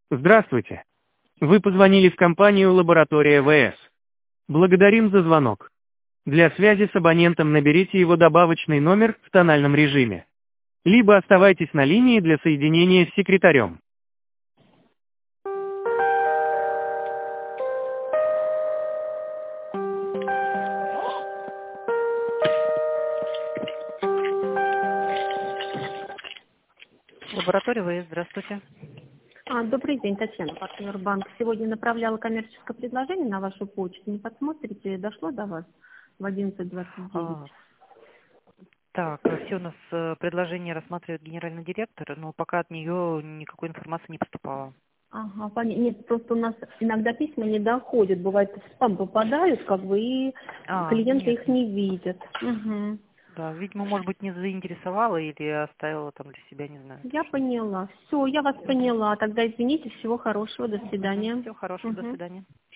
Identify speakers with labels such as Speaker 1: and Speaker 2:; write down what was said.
Speaker 1: Здравствуйте. Вы позвонили в компанию «Лаборатория ВС». Благодарим за звонок. Для связи с абонентом наберите его добавочный номер в тональном режиме. Либо оставайтесь на линии для соединения с секретарем.
Speaker 2: Лаборатория ВС, здравствуйте.
Speaker 3: Добрый день, Татьяна, партнер банк. Сегодня направляла коммерческое предложение на вашу почту. Не подсмотрите, дошло до вас в 11:29.
Speaker 2: Так, все у нас предложение рассматривает генеральный директор, но пока от нее никакой информации не поступало.
Speaker 3: Ага, понятно. Нет, просто у нас иногда письма не доходят. Бывает, в спам попадают, и клиенты
Speaker 2: Нет.
Speaker 3: их не видят. Угу.
Speaker 2: Да, видимо, может быть, не заинтересовала или оставила там для себя, не знаю.
Speaker 3: Я поняла. Все, я вас поняла. Тогда извините, всего хорошего, до свидания.
Speaker 2: Всего хорошего, до свидания.